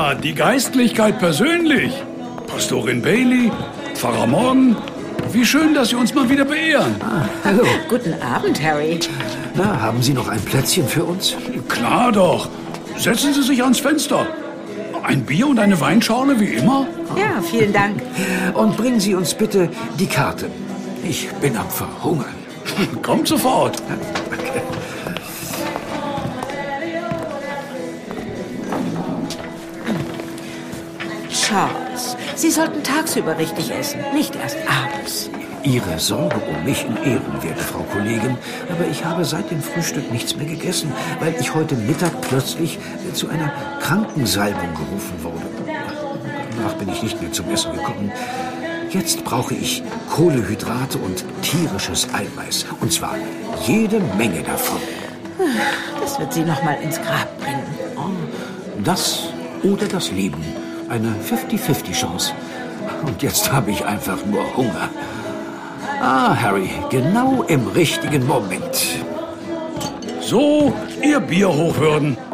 Ah, die Geistlichkeit persönlich. Pastorin Bailey, Pfarrer Morgan. Wie schön, dass Sie uns mal wieder beehren. Hallo. Guten Abend, Harry. Na, haben Sie noch ein Plätzchen für uns? Klar doch. Setzen Sie sich ans Fenster. Ein Bier und eine Weinschorle, wie immer? Ja, vielen Dank. Und bringen Sie uns bitte die Karte. Ich bin am Verhungern. Kommt sofort. Charles, Sie sollten tagsüber richtig essen, nicht erst abends. Ihre Sorge um mich in Ehren, werte Frau Kollegin. Aber ich habe seit dem Frühstück nichts mehr gegessen, weil ich heute Mittag plötzlich zu einer Krankensalbung gerufen wurde. Danach bin ich nicht mehr zum Essen gekommen. Jetzt brauche ich Kohlenhydrate und tierisches Eiweiß. Und zwar jede Menge davon. Das wird Sie noch mal ins Grab bringen. Das oder das Leben. Eine 50-50-Chance. Und jetzt habe ich einfach nur Hunger. Ah, Harry, genau im richtigen Moment. So, Ihr Bier hochwürden.